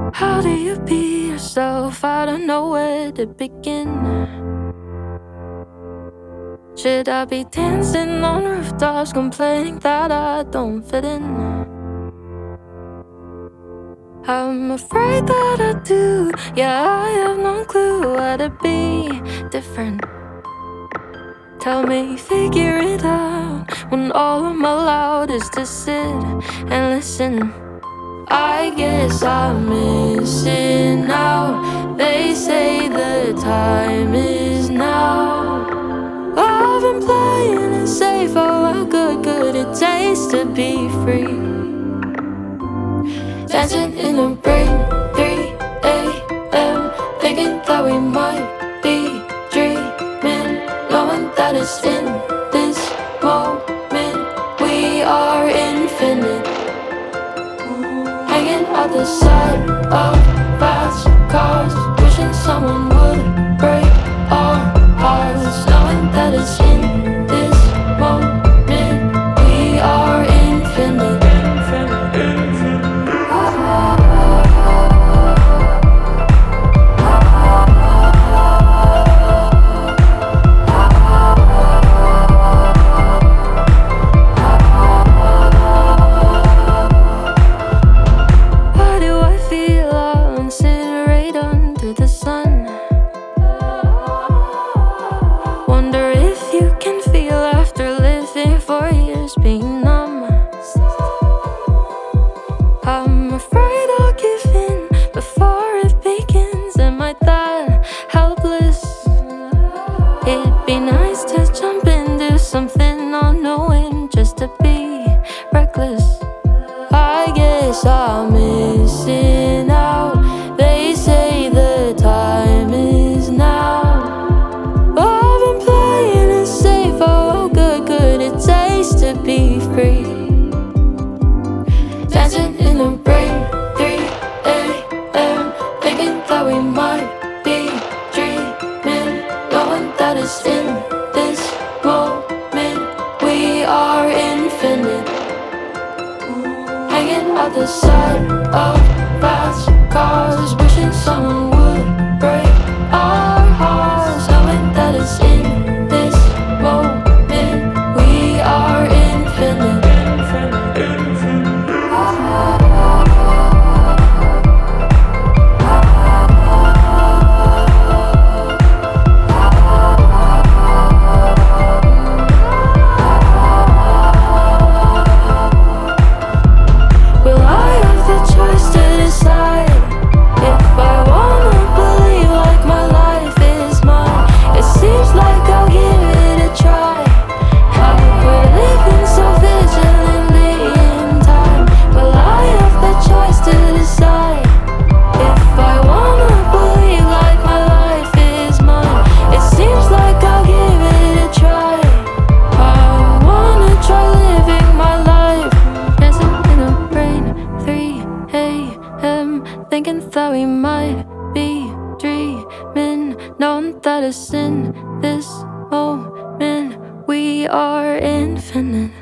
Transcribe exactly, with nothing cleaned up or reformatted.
How do you be yourself? I don't know where to begin. Should I be dancing on rooftops, complaining that I don't fit in? I'm afraid that I do. Yeah, I have no clue how to be different. Tell me, figure it out, when all I'm allowed is to sit and listen. I guess I'm missing out. They say the time is now. I've been playing it safe. Oh, how good could it taste to be free? Dancing in the rain, three a m thinking that we might be dreaming, knowing that it's in this moment we are infinite. Hanging out the side of fast cars, wishing someone would break our hearts, knowing that it's in this moment we are infinite. Being numb, I'm afraid I'll give in before it begins. Am I that helpless? It'd be nice to jump into something unknowing, just to be reckless. I guess I'm missing out. They say the time is now. I've been playing it safe. Oh, how good could it taste to be free? Dancing in the rain, three a m thinking that we might be dreaming, knowing that it's in this moment we are infinite. Hanging out the side of fast cars, wishing someone would break our hearts, knowing that it's in this moment we are infinite. Will I have the choice to decide if I wanna believe like my life is mine? It seems like I'll give it a try. I quit living so vigilantly in time. Will I have the choice to decide if I wanna believe like my life is mine? It seems like I'll give it a try. I wanna try living my life. Dancing in the rain, three a m thinking that we might be dreaming, knowing that it's in this moment we are infinite.